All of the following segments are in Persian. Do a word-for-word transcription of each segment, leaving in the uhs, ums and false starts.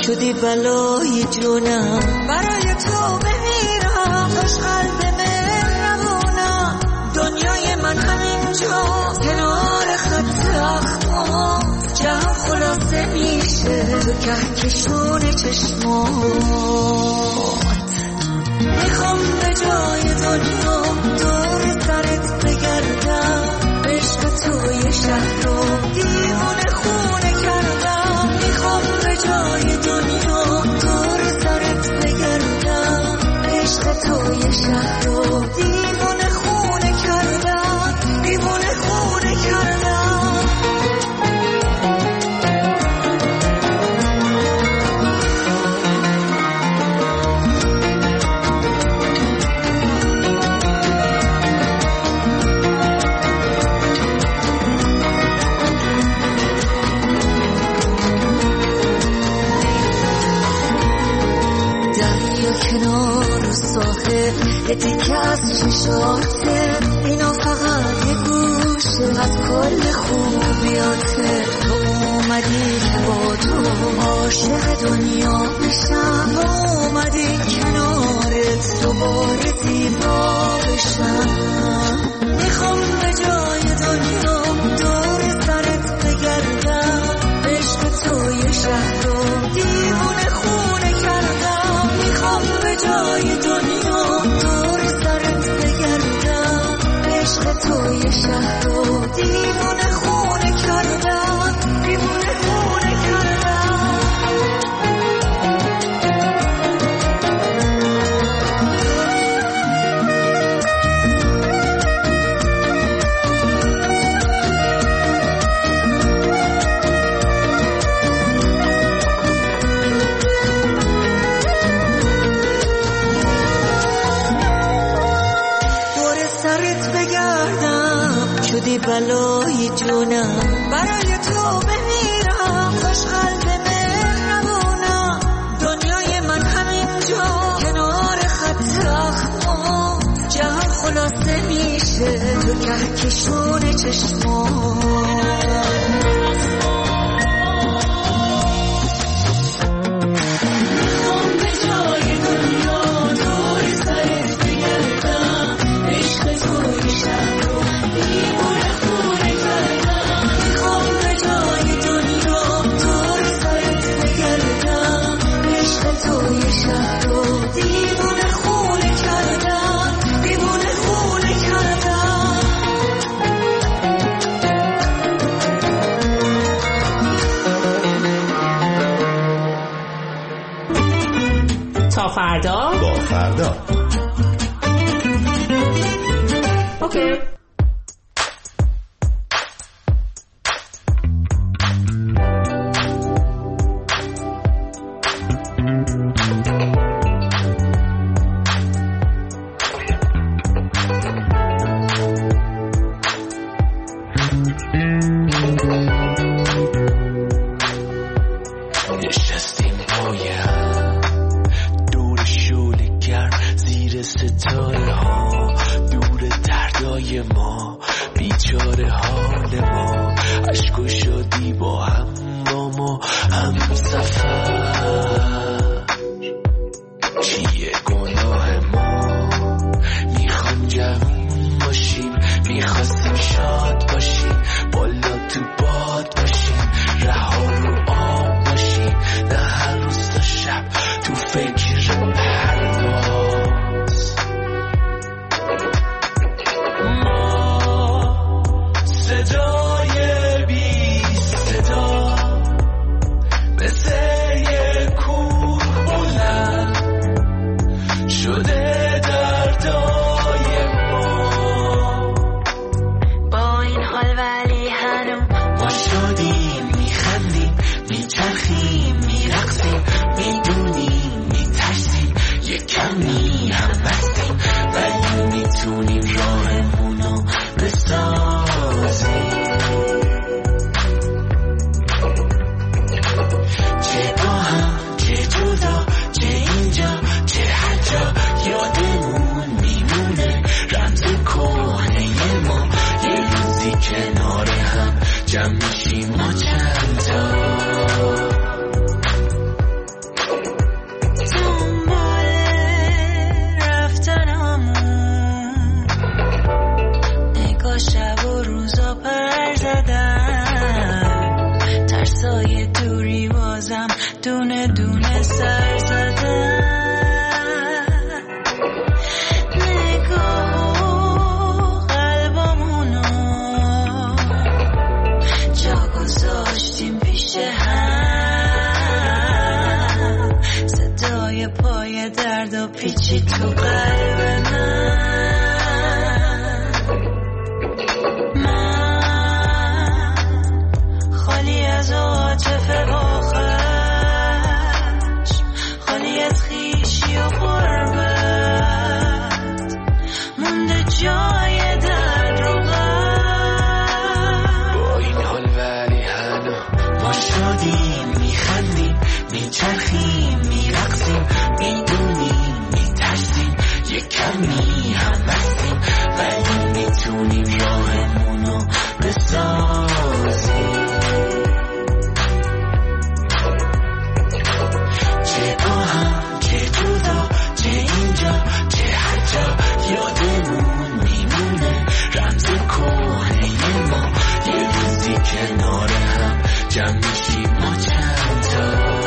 شدی بلای جونم، برای تو بمیرم، خوش قلب مهربونم. دنیای من همینجا کنار خط اخمام، جهان خلاصه میشه تو کهکشون چشمات. میخوام به جای دنیا دور سرت بگردم، عشق توی شهر رو دیوونه خونه کردم. میخوام به جای دنیا دور سرت بگردم، عشق توی شهر رو دیوونه خونه کردم، دیوونه خونه کردم. کنار ساحل یه تیکه از چشاته، اینا فقط یه گوشه از کل خوبیاته. تو اومدی که با تو عاشق دنیا بشم، اومدی کنارت دوباره زیبا بشم. میخوام به جای دنیا دور سرت بگردم، عشق توی شهر رو دیوونه خونه کردم. میخوام به جای دنیا دور سرت بگردم، عشق توی شهر رو دیوونه خونه کردم، دیوونه خونه کردم. شدی بلای جونم، برای تو بمیرم، خوش قلب مهربونم. دنیای من همینجا کنار خط اخمام، جهان خلاصه میشه تو کهکشون چشمات. تا فردا با فردا. اوکی. دونه دونه سر زدن نگاه و قلبمونو جا گذاشتیم پیش هم صدای پای درد و پیچی تو قلب من من خالی از عاطفه و خشم خالی از خویشی و غربت مونده جای درد رو غم با این حال ولی هنو ما شادیم میخندیم میچرخیم میرقصیم میدونیم میترسیم یک کمی هم بستیم ولی میتونیم راهمونو بسازیم چه با هم چه جدا چه اینجا چه هر جا یادمون میمونه رمز کهنه ما یه روزی کنار هم جمع میشیم ما چند تا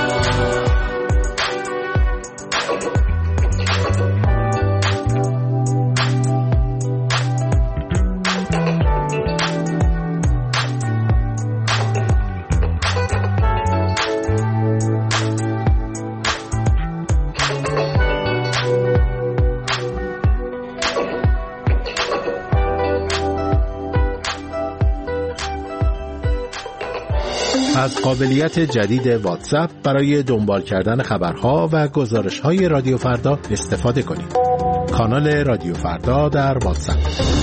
از قابلیت جدید واتساپ برای دنبال کردن خبرها و گزارش‌های رادیو فردا استفاده کنید. کانال رادیو فردا در واتساپ.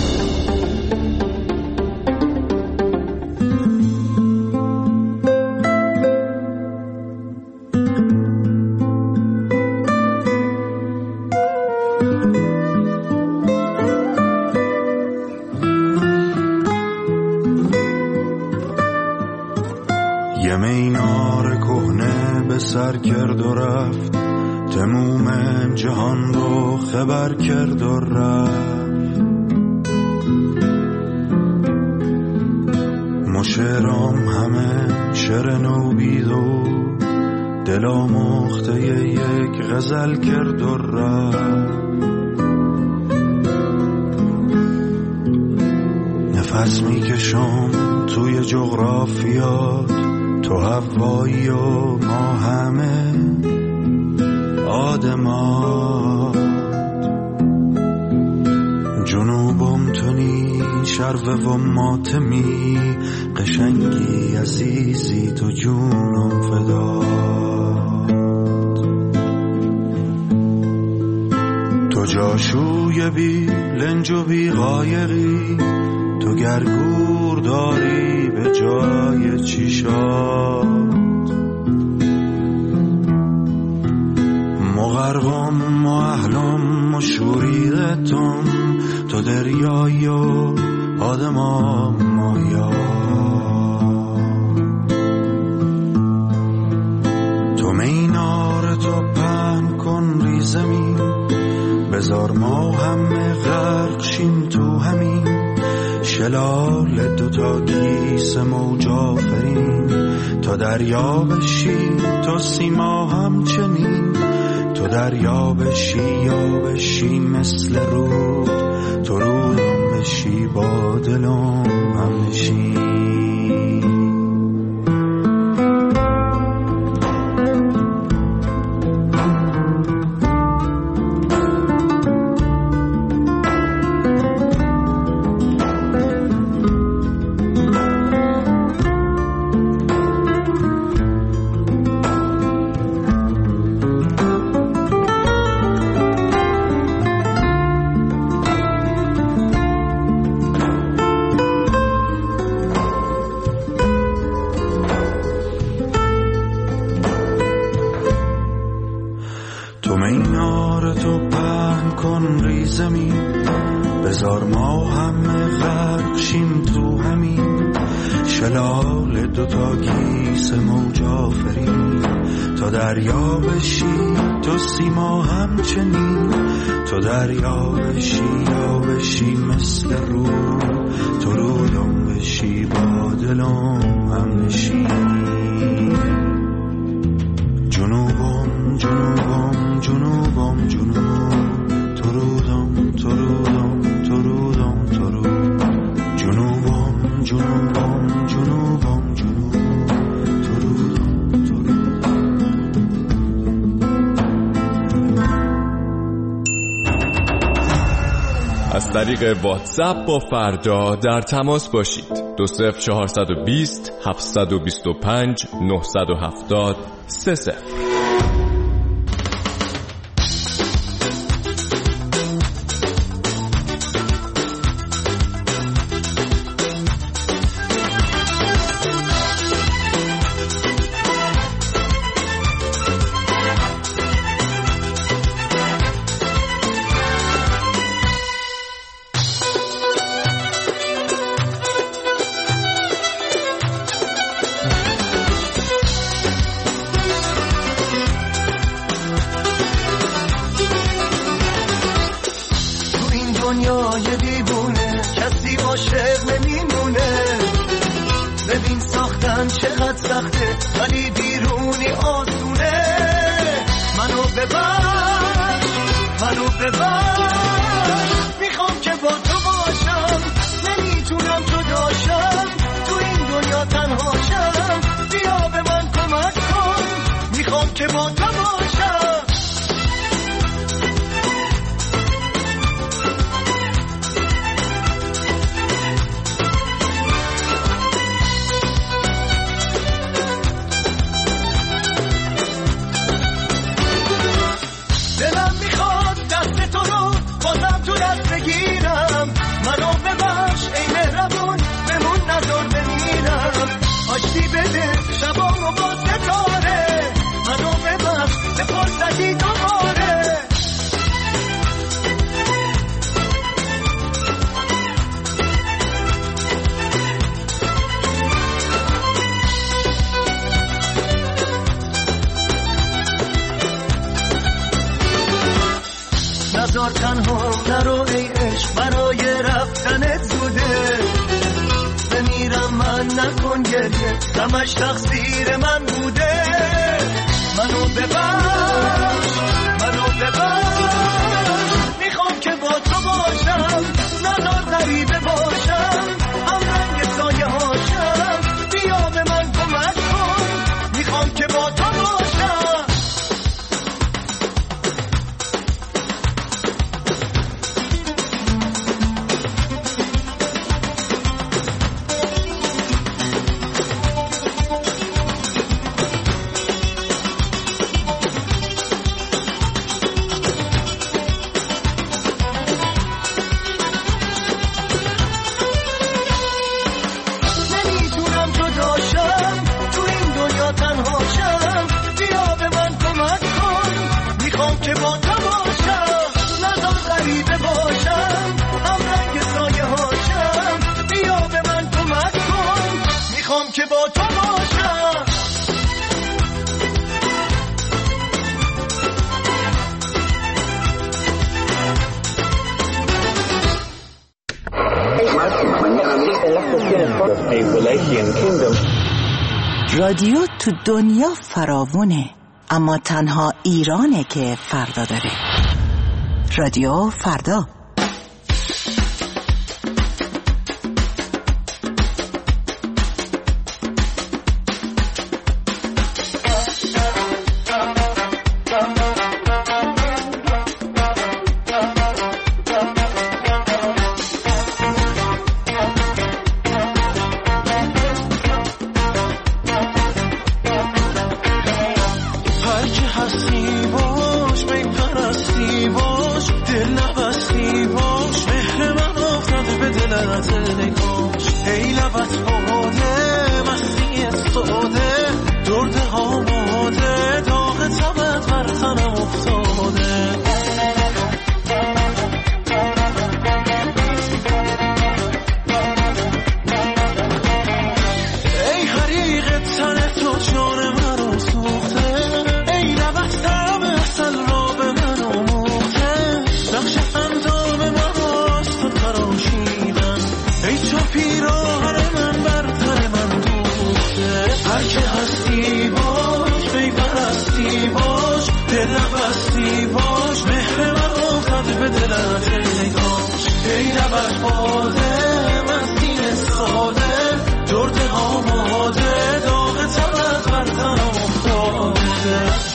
یه مینار کهنه به سر کرد و رفت تموم جهان رو خبر کرد و رفت مشرام همه شر نوبید و دلا مخته یک غزل کرد و رفت نفس میکشم توی جغرافیات تو هوایی و ما همه آدمات جنوبم تونی شرو و ماتمی قشنگی عزیزی تو جونم فدات تو جاشوی بی لنج و بی قایقی تو گرگور داری به جای چیشات مغرقم و اهلم و شوریدتم تو دریایی و آدمام مایا تو مینار تو پن کن ری زمین بذار ما همه غرق شیم تو همین شلال دوتا کیس موج آفرین تو دریا بشی تو سیما همچنین تو دریا بشی یا بشی مثل رود تو رودم بشی با دلم هم نشین بذار ما همه غرق شیم تو همین شلال دوتا کیس موج آفرین تو دریا بشی تو سیما همچنین تو دریا بشی یا بشی مثل رود تو رودم بشی با دلم هم نشین جنوبم جنوبم جنوبم جنوب ترودم ترودم ترودم ترود جنوبم جنوبم جنوبم جنوب ترودم ترود. از طریق واتساپ با فردا در تماس باشید. دو صفر چهارصد و بیست هفتصد و بیست و پنج نهصد و هفتاد سه صفر. دنیای دیوونه کسی عاشق نمیمونه. ببین ساختن چقدر سخته ولی بیرونی آسونه. منو ببر منو ببر میخوام که با تو باشم. نمیتونم تو داشتم تو این دنیا تنهاشم. بیا به من کمک کن میخوام که با تو باشم. دلم میخواد دست تو رو بازم تو دست بگیرم. منو ببخش ای مهربون بمون نذار بمیرم. آشتی بده شبامو با ستاره. منو ببخش به فرصتی دوباره. نزار تنها نرو ای عشق برای رفتنت زوده. بمیرم من نکن گریه غمش تقصیر من بوده. منو ببخش منو ببخش میخوام که با تو باشم. نزار غریبه باشم هم رنگ سایه هاشم. بیا به من کمک کن میخوام که با تو باشم. که با تو باشم نزار غریبه باشم هم رنگ سایه هاشم. بیا به من کمک کن میخوام که با تو باشم. رادیو تو دنیا فراوونه اما تنها ایرانه که فردا داره. رادیو فردا. پیراهن من بستی باش دل بستی باش مهر من افتاد به دلت ای کاش ای نبرد باده من سینه ساده درد آماده داغ تبت بر تنم افتاده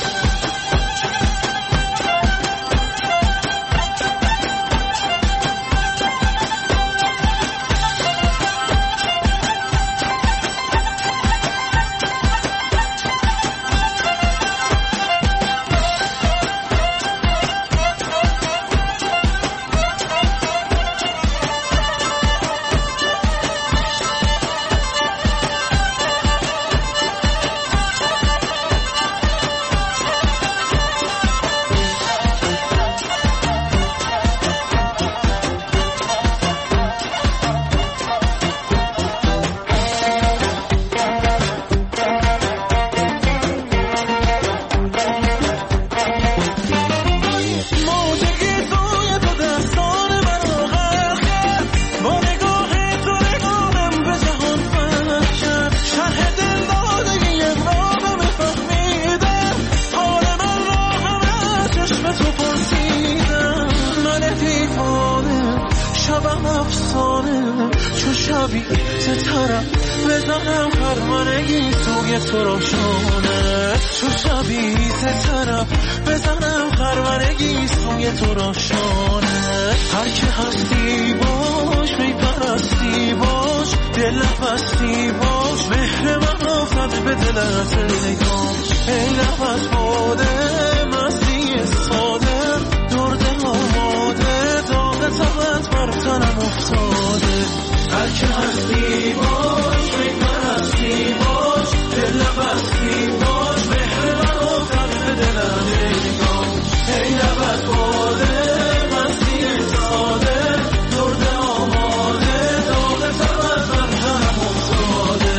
ستارم بزنم خرمنگی سوی تو روشانه چو شبی ستارم بزنم خرمنگی سوی تو روشانه هر که هستی باش میپرستی باش دل بستی باش مهر من افتاد به دلت ای کاش ای نفس باده مستی ساده درد آماده داغ تبت بر تنم افتاده هر که هستی باش میپرستی باش دل بستی باش مهر من افتاد به دلت ای کاش ای نبرد باده مستی ساده درد آماده داغ تبت بر تنم افتاده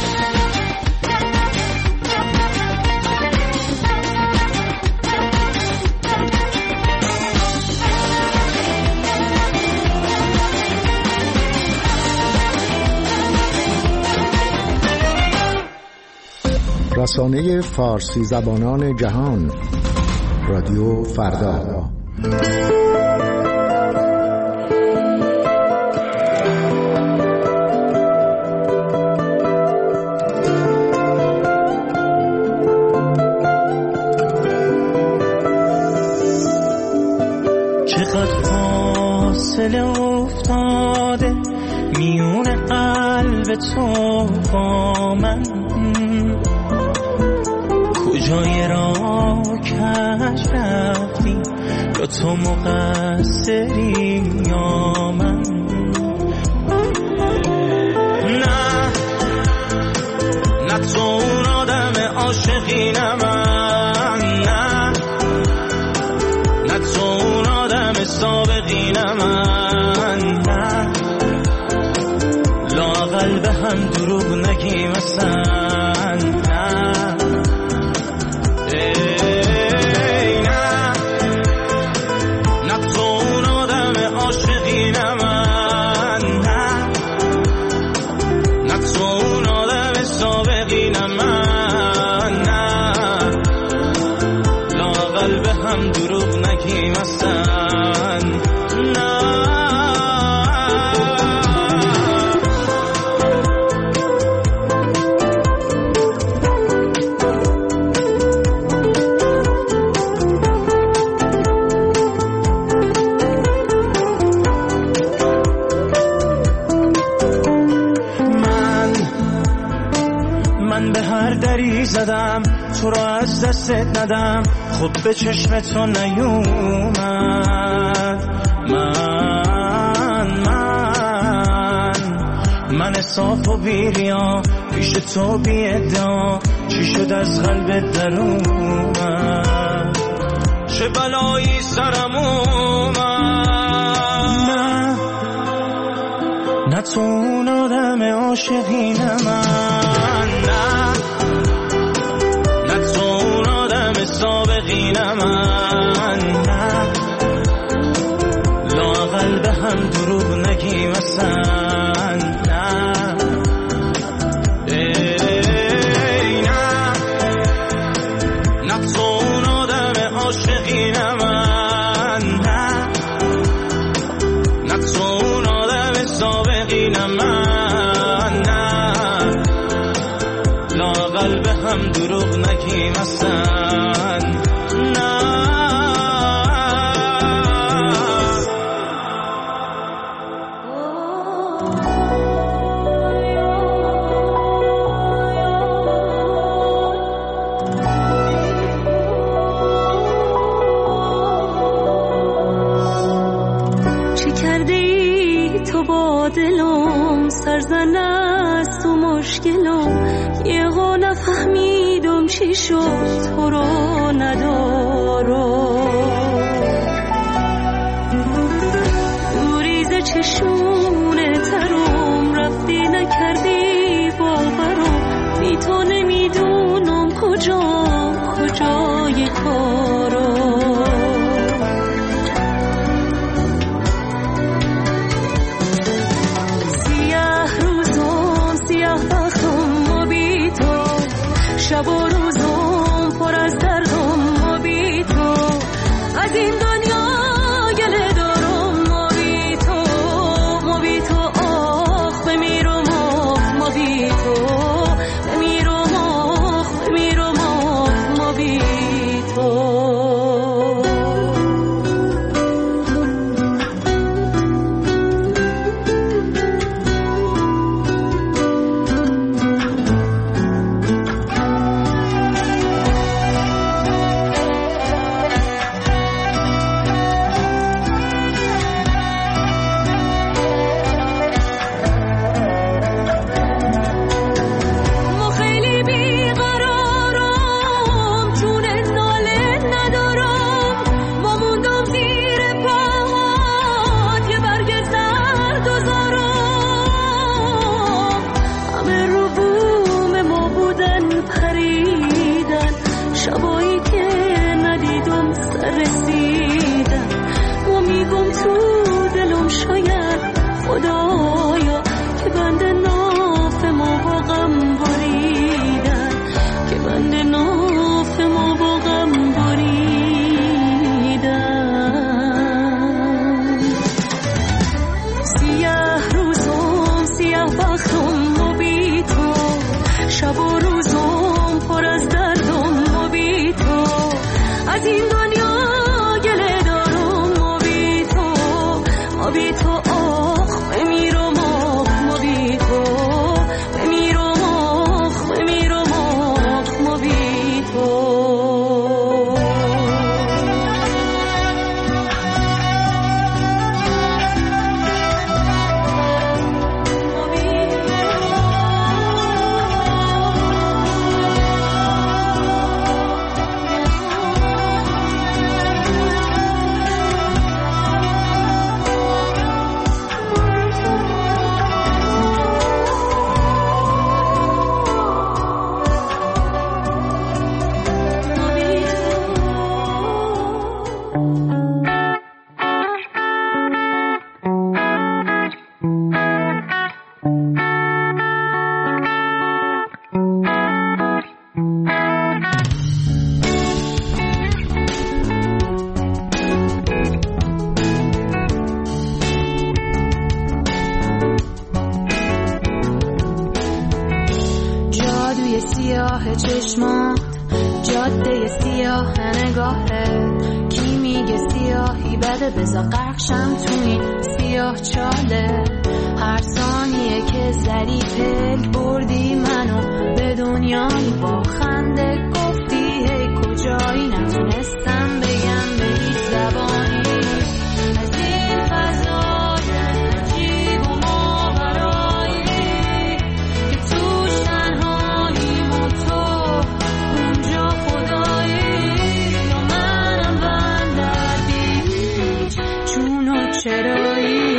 رسانه فارسی زبانان جهان رادیو فردا. چقدر فاصله افتاده میون قلب تو با من کجای راه کش رفتی یا تو مقصری یا من نه نه تو اون آدم عاشقی نه من نه نه تو اون آدم سابقی نه من نه لااقل به هم دروغ نگیم اصلا نه زدم تو را از دستت ندم خود به چشم تو نیومد من من من صاف و بیریا پیش تو بی ادعا چی شد از قلبت در اومد چه بلایی سرم اومد نه نه تو اون آدم عاشقی نه من نه سابقی نه من نه لااقل به هم دروغ نگیم اصلا نه ای نه نه تو اون آدم عاشقینم من، نه نه تو اون آدم سابقینم من، نه لااقل به هم دروغ نگیم اصلا، نه. دلم سرزن است و مشکلم، یه ها نفهمیدم چی شد تو رو ندارم، دوریز چشونه ترم رفتی نکردی باورم، بی تو نمیدونم کجا کجای کارم. شب و روزم پر از دردم و بی تو، از این دنیا گله دارم و بی تو، و بی تو آخ بمیرم آخ و بی تو، بمیرم آخ بمیرم آخ و بی تو. سیاه چشمات، جاده سیاه نگاهه، کی میگه سیاهی بده بزا غرقشم تو این سیاه چاله، هر ثانیه که زدی پل بردی منو به دنیای با خنده، گفتی هی کجایی نتونستم بگم به هیچ زبانی، از این فضای عجیب و ماورایی که توش تنهاییم و تو اونجا خدایی، یا منم بندر بیچ چون و چرایی.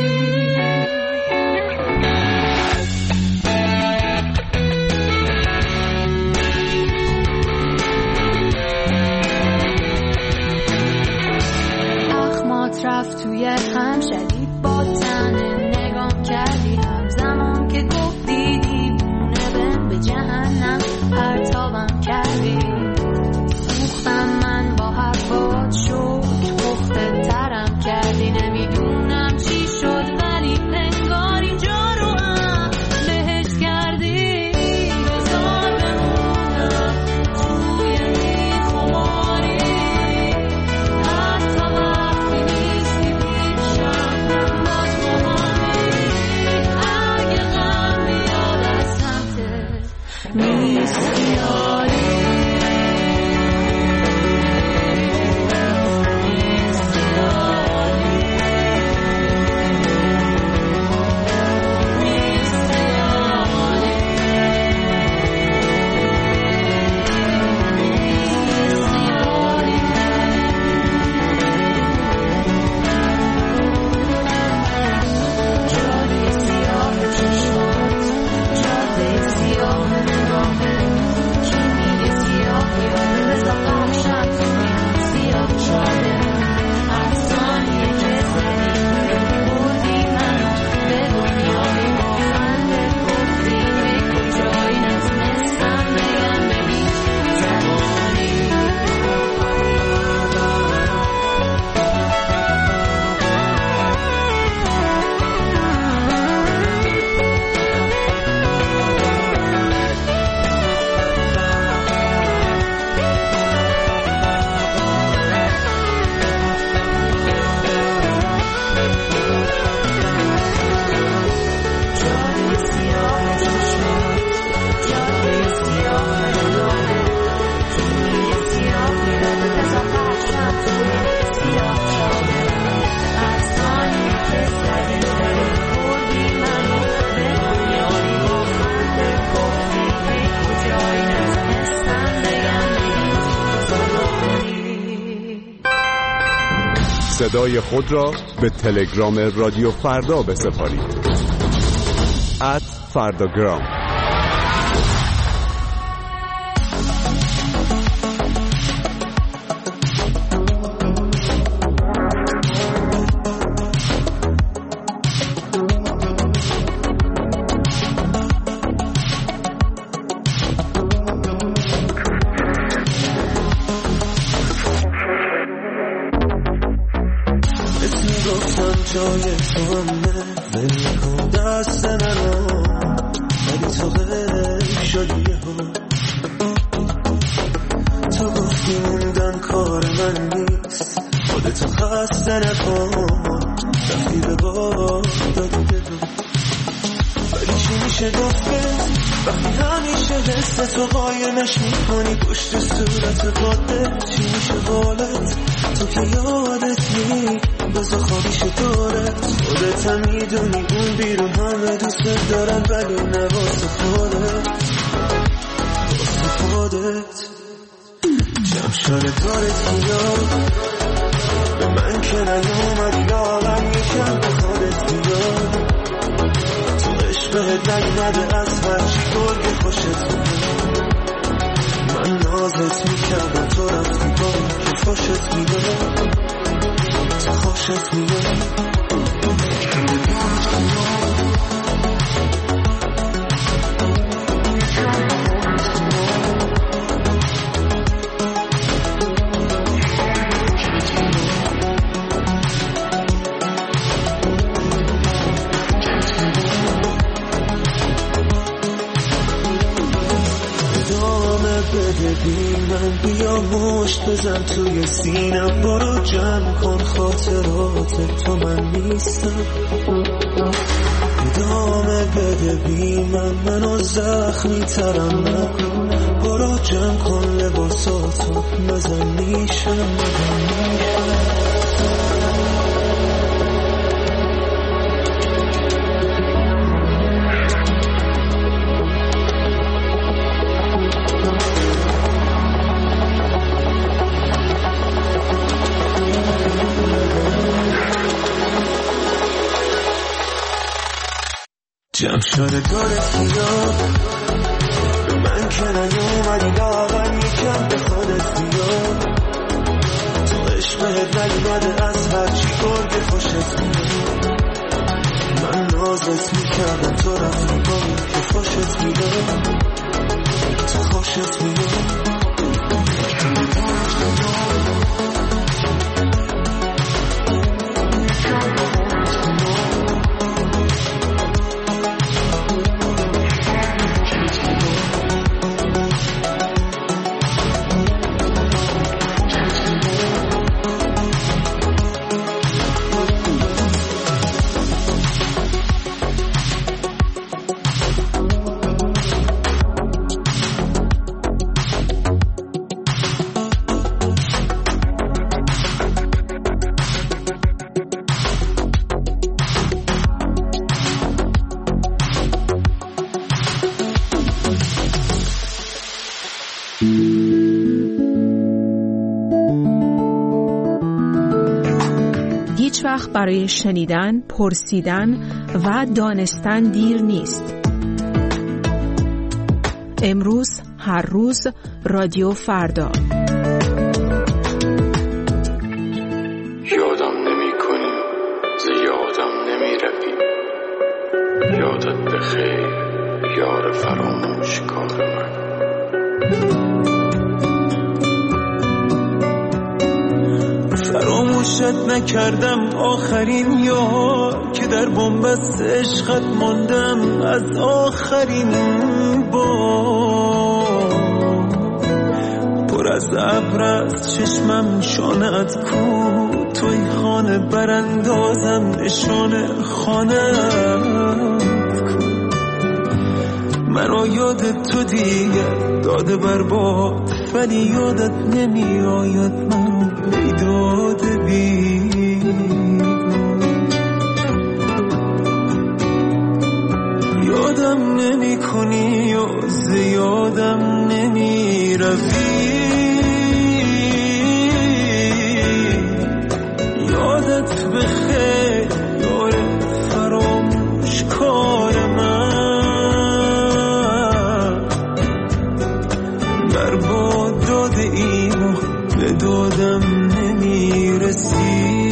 رفت توی هم شدید با تنه نگام کردی، هم زمان که گفتی دیوونه بهم به جهنم پرتابم کردی، تو صدای خود را به تلگرام رادیو فردا بسپارید. ات فرداگرام. جای تو همه ولی کن دست منو، ولی تو غیر شدی ها. تو گفتی موندن کار من نیست، خودتو خسته نکن، رفتی به باد دادی بدون. ولی چی میشه گفته وقتی همیشه حس تو قایمش میکنی پشت صورت خودت؟ چی میشه حالت تو که یادت نی بزا خوابیش دارت؟ خودت هم میدونی اون بیرون همه دوست دارن ولی نه واسه خودت، واسه خودت. جمع شده دارت بیاد به من که نیومد یادم یکم به خودت بیاد. تو عشقت نگمده از هرچی گرگ خوشت میاد. من نازت میکردم تو رفتی با که خوشت میاد، تو خوشت میاد. ببین من بیا مشت بزن توی سینم، برو جمع کن خاطرات تو من نیستم. ادامه بده بی من منو زخمی ترم نکن، برو جمع کن لباساتو نزن میشم. جمع شده دارت بیاد به من که نیومدی لاغر یکم به خودت بیاد. تو عشقت نگمده از هرچی گرگ خوشت میاد. من نازت میکردم تو رفتی با که خوشت میاد، تو خوشت میاد. هیچ وقت برای شنیدن، پرسیدن و دانستن دیر نیست. امروز، هر روز، رادیو فردا. یادم نمی کنی، زیادم نمی روی. یادت بخیر یار فراموش کار من. فراموشت نکردم آخرین یار که در بنبست عشقت ماندم از آخرین بار. پر از ابر از چشمم شانه‌ات کو، توی خانه براندازم نشانه خانه‌ات کو. منو یادت تو دیگه داده برباد، ولی یادت نمی آید منو بیداد بیداد. یادم نمی کنی و زیادم نمی روی. به دادم نمیرسی.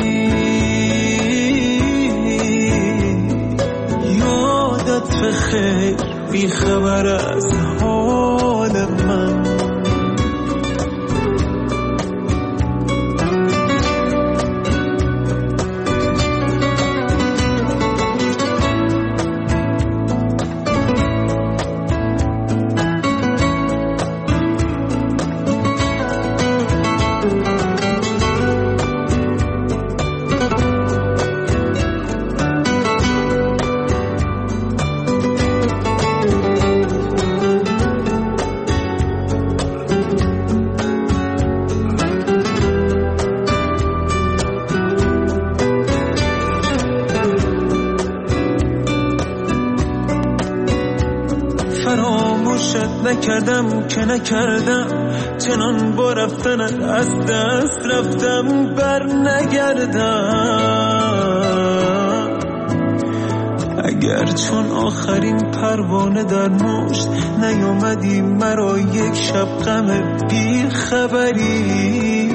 یادت بخیر بی خبر از حال من. نکردم که نکردم چنان با رفتنت از دست رفتم بر نگردم. اگر چون آخرین پروانه در مشت نیامدی مرا یک شب غم بی خبری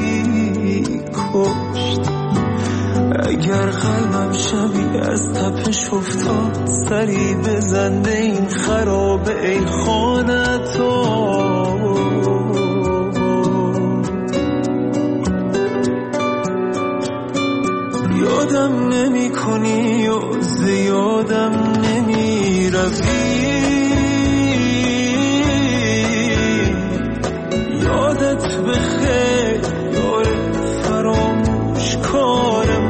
کشت. اگر قلبم شبی از تپش افتاد سری بزنده این خراب ای خانه تو. یادم نمی کنی و زیادم نمی روی. یادت بخیر یار فراموش کار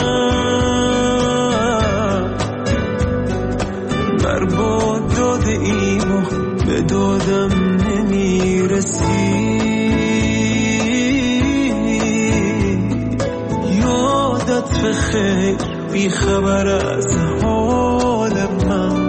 من. برباد داده ایم و به دادم نمی رسی. یادت بخیر بی خبر از حال من.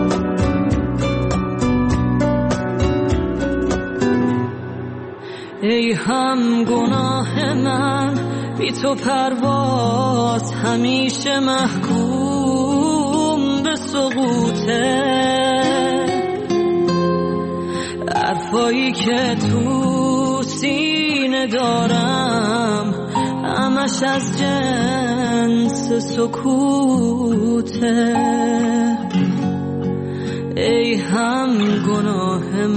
ای هم گناه من بی تو پرواز همیشه محکوم به سقوطه. حرفایی که تو سینه دارم همش از جنس سکوته. ای هم گناه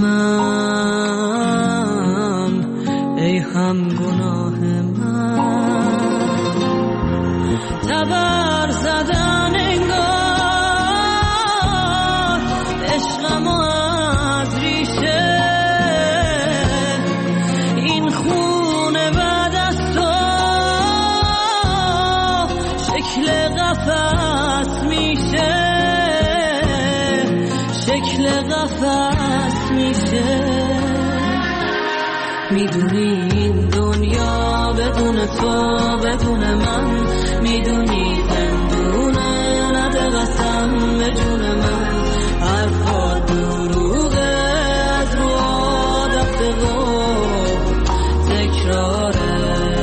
من، ای هم گناه من. تبر زدن انگار عشقم از ریشه. این خونه بعد از تو شکل قفس میشه، شکل قفس میشه. میدونی این دنیا بدون تو بدون من، میدونی زندونه نده قسم به جون من. حرفا دروغه از رو عادت و تکراره.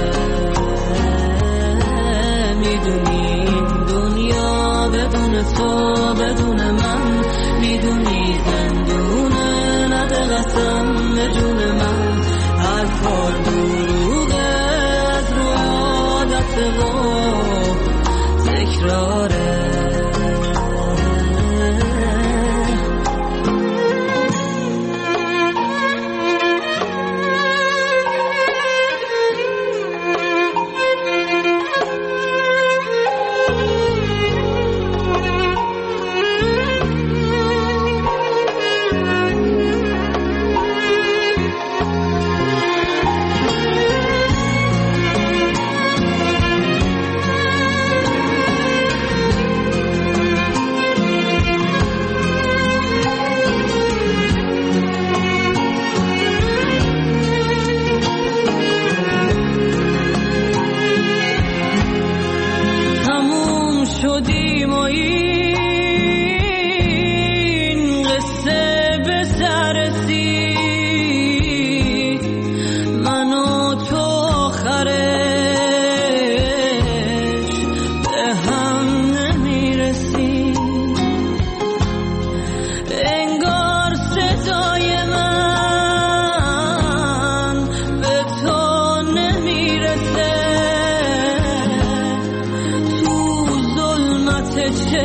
میدونی این دنیا بدون تو بدون من، میدونی زندونه نده قسم به جون من. حرفا دروغه از رو عادت و تکراره.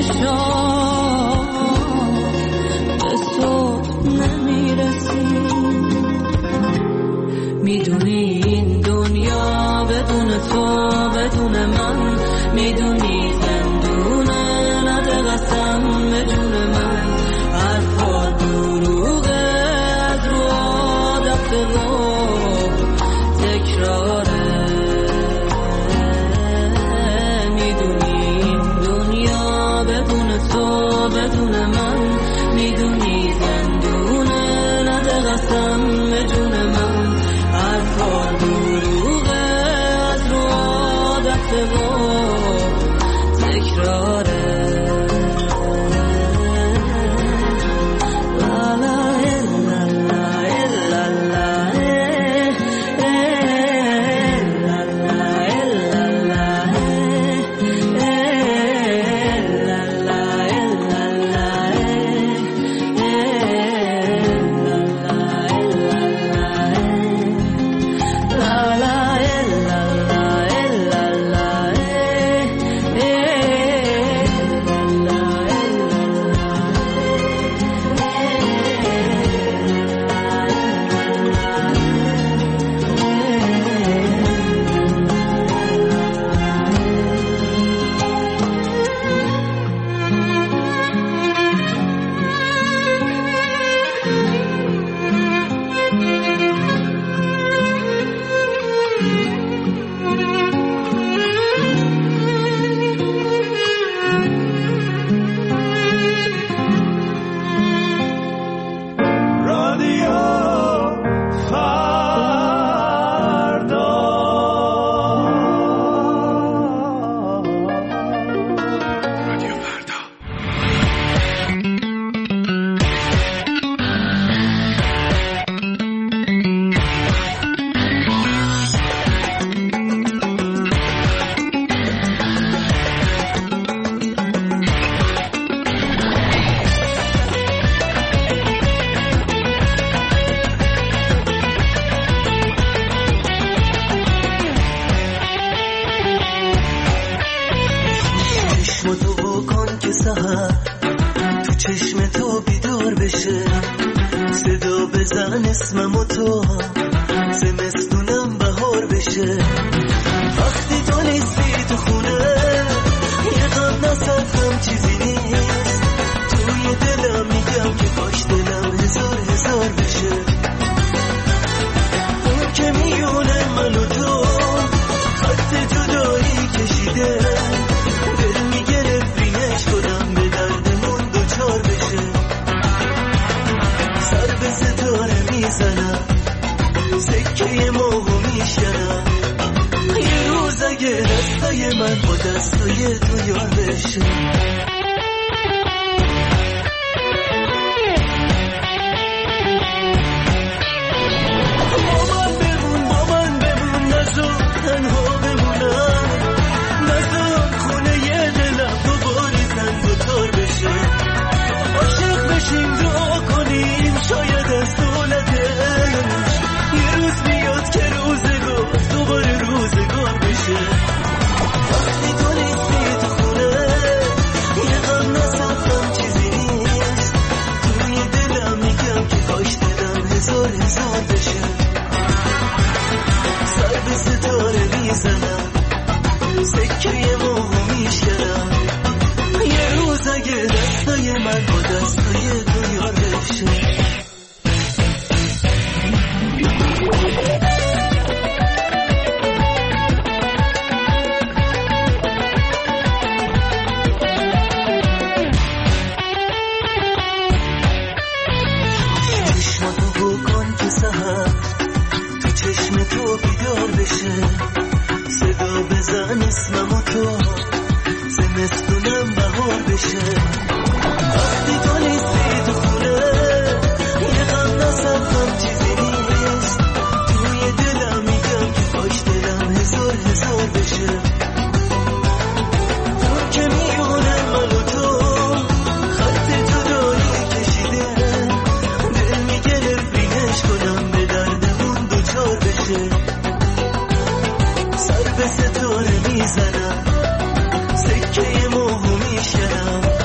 سر به ستاره میزنم سکه موهو میشنم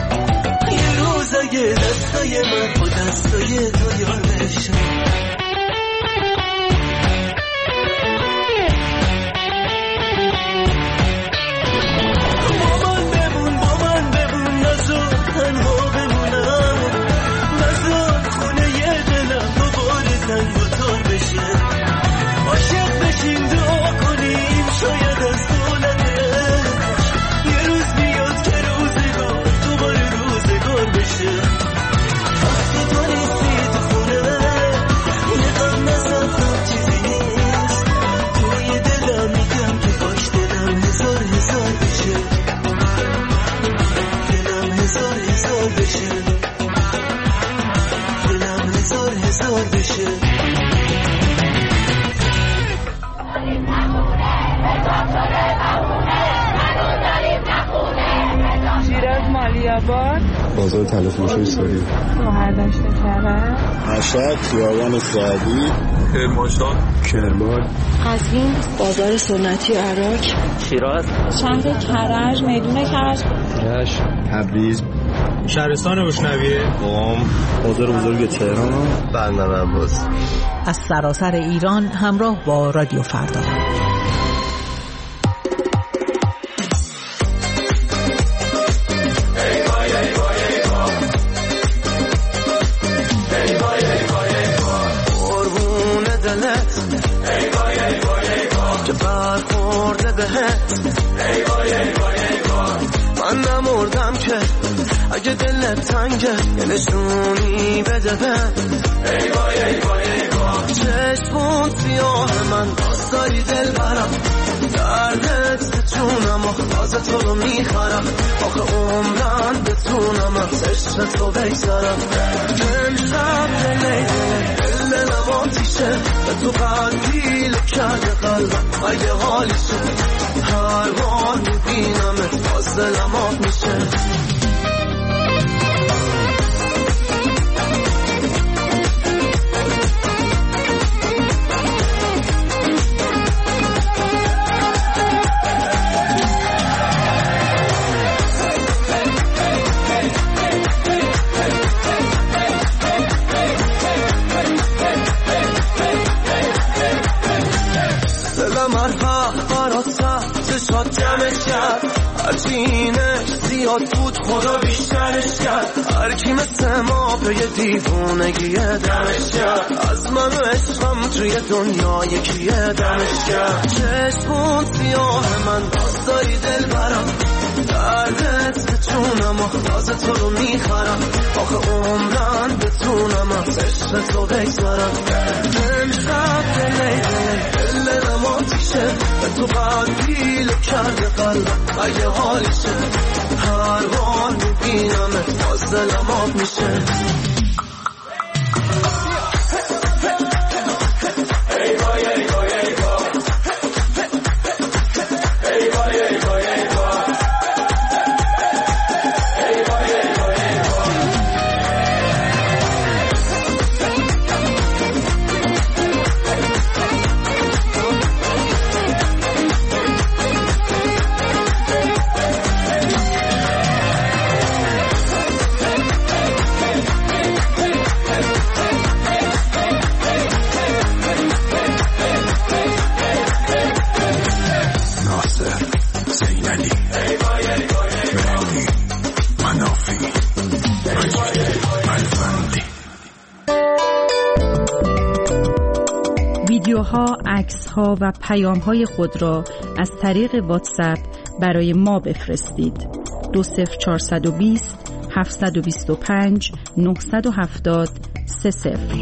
خونه من با دستای تو یار بشم. بازار تلفروشی سوری مهردشت کرد مشهد خیابان سعدی کرمانشاه کرمان قزوین بازار سنتی عراق شیراز شهر کرج میدون کرج رشت تبریز شهرستان روشنویه قم بازار بزرگ تهران بندر عباس. از سراسر ایران همراه با رادیو فردا. من نمردم که اگه دلت تنگه یه نشونی بده بهم. ای وای ای وای ای وای چشمون سیاه من باز داری دل برم دردت به جونم و باز تو رو میخرم آخه عمرن بتونم از عشق تو بگذرم. امشب دلی دل دلم آتیشه به تو قلبی لب کرده قلبم اگه حالیشه هر بار میبینمت باز دلم آب میشه. هرچینش زیاد بود خدا بیشترش کرد هر کی مثل ما به یه دیوونگی دمش کرد از من و عشقم توی دنیا یکیه دمش کرد. چشمون سیاه من باز داری دل برم دردت به جونم و باز تو رو میخرم آخه عمرن بتونم از عشق تو بگذرم. امشب دلی دل دلم آتیشه به تو قلبی لب کرده قلبم اگه حالیشه هر بار میبینمت باز دلم آب میشه. ویدیوها، عکس‌ها و پیام‌های خود را از طریق واتساپ برای ما بفرستید. دو صفر چهارصد و بیست هفتصد و بیست و پنج نهصد و هفتاد سه صفر.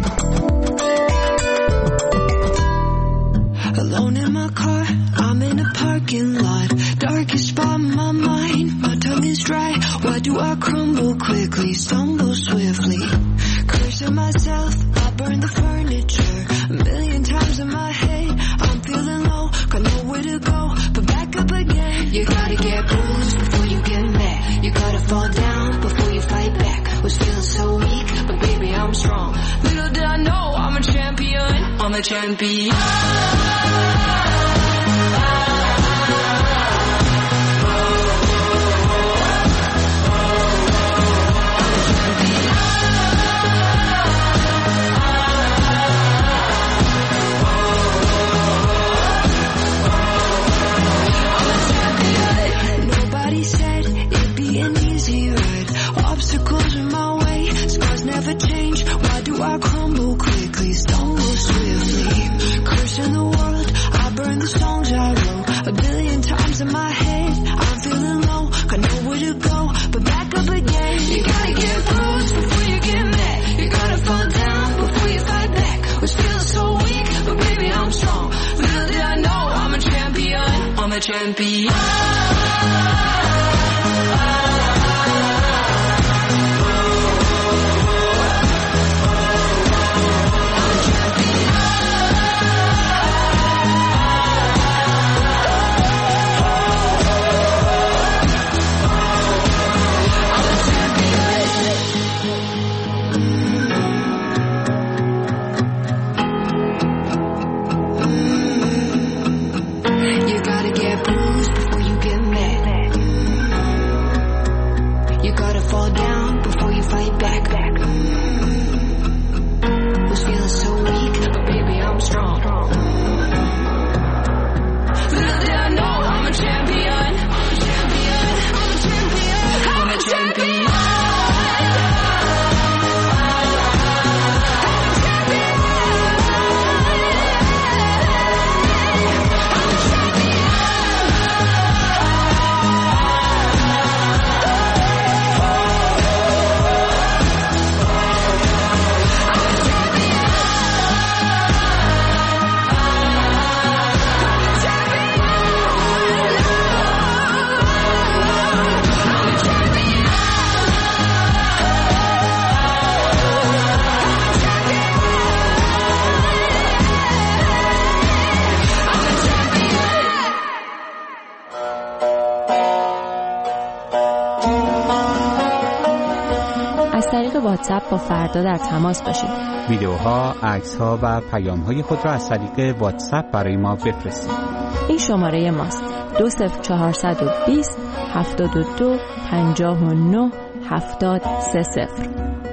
Alone in my car, I'm in a parking lot. Darkest spot in my mind, my tongue is dry. Why do I crumble quickly, stumble swiftly? Cursing myself, I burn the furniture. A million times in my head, I'm feeling low, got nowhere to go, but back up again. You gotta get bruised before you get mad. You gotta fall down before you fight back. Was feeling so weak, but baby I'm strong. Little did I know I'm a champion, I'm a champion. thoughts in my head. I'm feeling low, got nowhere to go, but back up again. You gotta get bruised before you get mad. You gotta fall down before you fight back. Was feeling so weak, but baby I'm strong. Little did I know I'm a champion. I'm a champion. واتساپ با فردا در تماس باشید. ویدیوها، عکس‌ها و پیام‌های خود را از طریق واتساپ برای ما بفرستید. این شماره ماست: دو صفر چهارصد و بیست هفتاد و دو پنجاه و نه هفتاد سه صفر.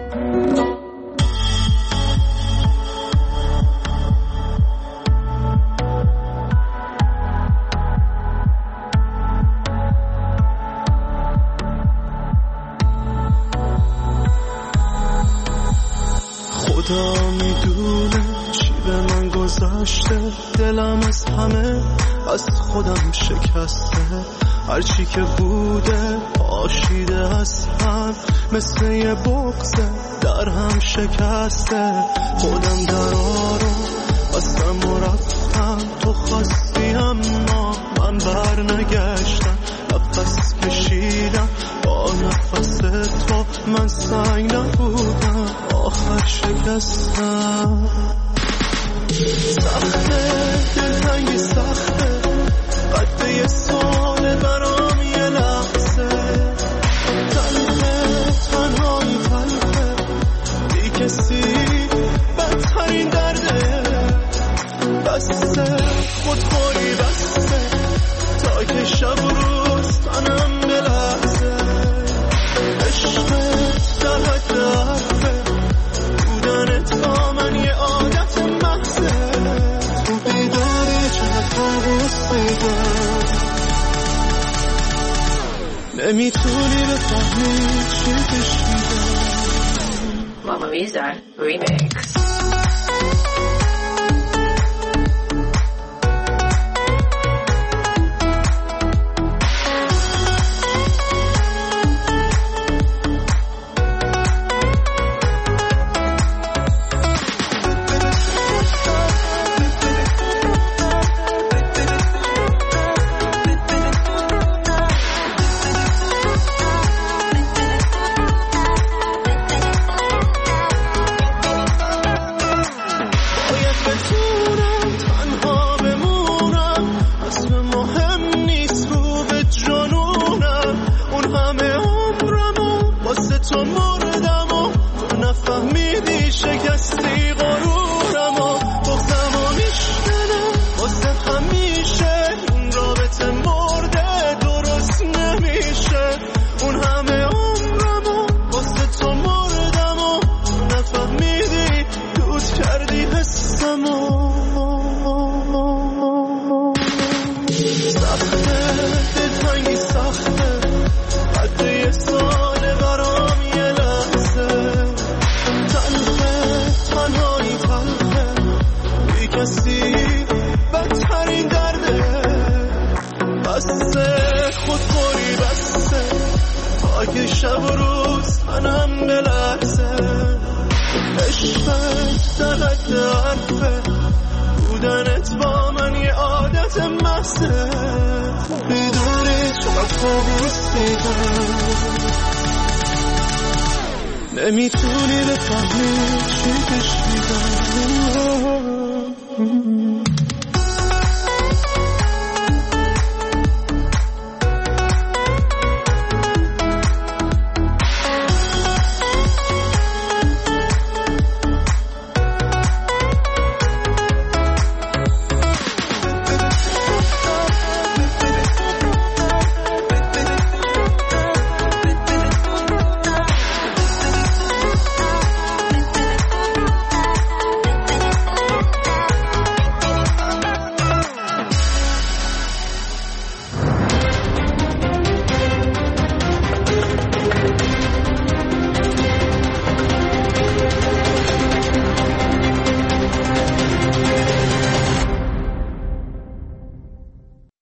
خدا میدونه چی به من گذشته، دلم از همه از خودم شکسته. هرچی که بوده پاشیده از هم، مثل یه بغضه در هم شکسته. خودم درا رو بستم و رفتم، تو خواستی اما من بر نگشتم. نفس کشیدم با نفس تو، من سنگ نبودم آخر شکستم. سخته دلتنگی سخته، قد یه ساله برام یه لحظه. تلخه تنهایی تلخه، بی کسی بدترین درده. بسته خودخوری بسته، تا که شب و روز تنم بلحظه. عشقت در حد حرفه، بودنت با من یه عادت محضه. تو بیداری چقدر قابوس میدم، نمیتونی بفهمی چی کشیدم. ماما میزن ریمیکس. بدترین درده. بسته شب و روز منم به لحظه عشقت در حد حرفه بودنت با من یه عادت محضه میدونی چقدر خوابوس دیدم نمیتونی بفهمی چی پیش میدم